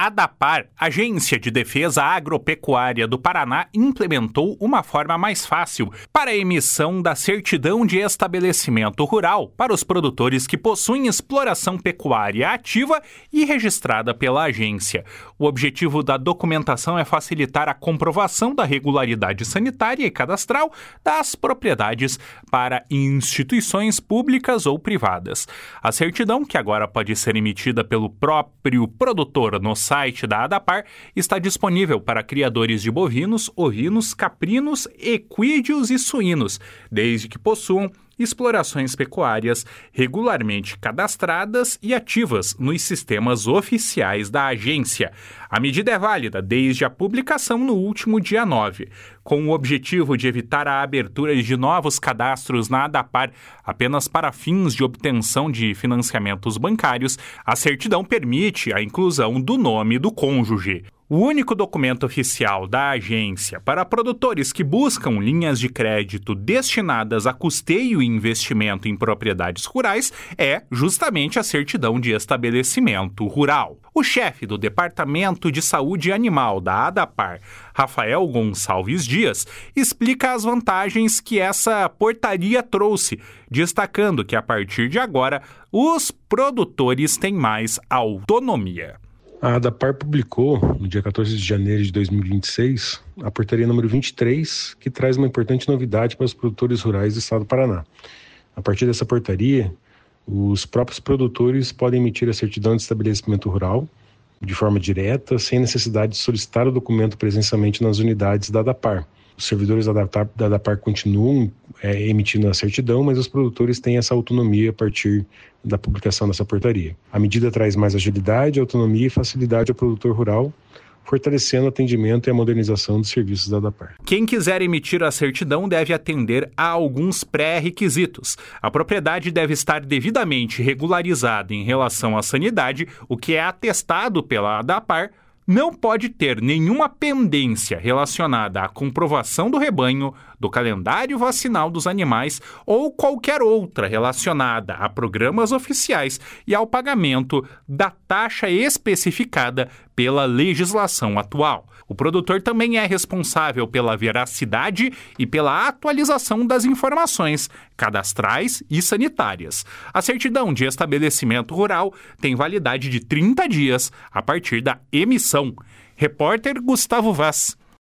ADAPAR, Agência de Defesa Agropecuária do Paraná, implementou uma forma mais fácil para a emissão da certidão de estabelecimento rural para os produtores que possuem exploração pecuária ativa e registrada pela agência. O objetivo da documentação é facilitar a comprovação da regularidade sanitária e cadastral das propriedades para instituições públicas ou privadas. A certidão, que agora pode ser emitida pelo próprio produtor no site da ADAPAR, está disponível para criadores de bovinos, ovinos, caprinos, equídeos e suínos, desde que possuam explorações pecuárias regularmente cadastradas e ativas nos sistemas oficiais da agência. A medida é válida desde a publicação no último dia 9. Com o objetivo de evitar a abertura de novos cadastros na ADAPAR apenas para fins de obtenção de financiamentos bancários, a certidão permite a inclusão do nome do cônjuge. O único documento oficial da agência para produtores que buscam linhas de crédito destinadas a custeio e investimento em propriedades rurais é justamente a certidão de estabelecimento rural. O chefe do Departamento de Saúde Animal da ADAPAR, Rafael Gonçalves Dias, explica as vantagens que essa portaria trouxe, destacando que a partir de agora os produtores têm mais autonomia. A ADAPAR publicou, no dia 14 de janeiro de 2026, a portaria número 23, que traz uma importante novidade para os produtores rurais do estado do Paraná. A partir dessa portaria, os próprios produtores podem emitir a certidão de estabelecimento rural de forma direta, sem necessidade de solicitar o documento presencialmente nas unidades da ADAPAR. Os servidores da ADAPAR continuam emitindo a certidão, mas os produtores têm essa autonomia a partir da publicação dessa portaria. A medida traz mais agilidade, autonomia e facilidade ao produtor rural, fortalecendo o atendimento e a modernização dos serviços da ADAPAR. Quem quiser emitir a certidão deve atender a alguns pré-requisitos. A propriedade deve estar devidamente regularizada em relação à sanidade, o que é atestado pela ADAPAR. Não pode ter nenhuma pendência relacionada à comprovação do rebanho, do calendário vacinal dos animais ou qualquer outra relacionada a programas oficiais e ao pagamento da taxa especificada pela legislação atual. O produtor também é responsável pela veracidade e pela atualização das informações cadastrais e sanitárias. A certidão de estabelecimento rural tem validade de 30 dias a partir da emissão. Repórter Gustavo Vaz.